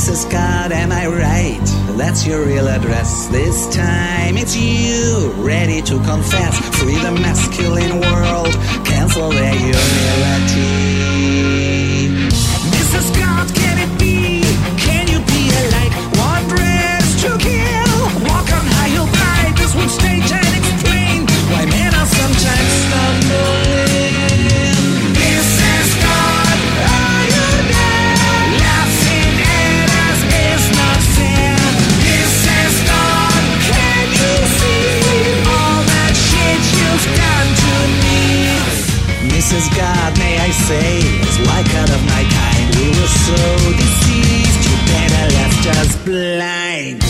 Mrs. God, am I right? That's your real address. This time it's you, ready to confess. Free the masculine world, cancel their humility. Mrs. God, can it be? Can you be a light? One dress to kill, walk on high, you'll die. This would stage and explain why men are sometimes stumbling. Mrs. God, are you there? Laughing at us is not fair. Mrs. God, can you see all that shit you've done to me? Mrs. God, may I say, as like out of my kind, we were so deceived, you better left us blind.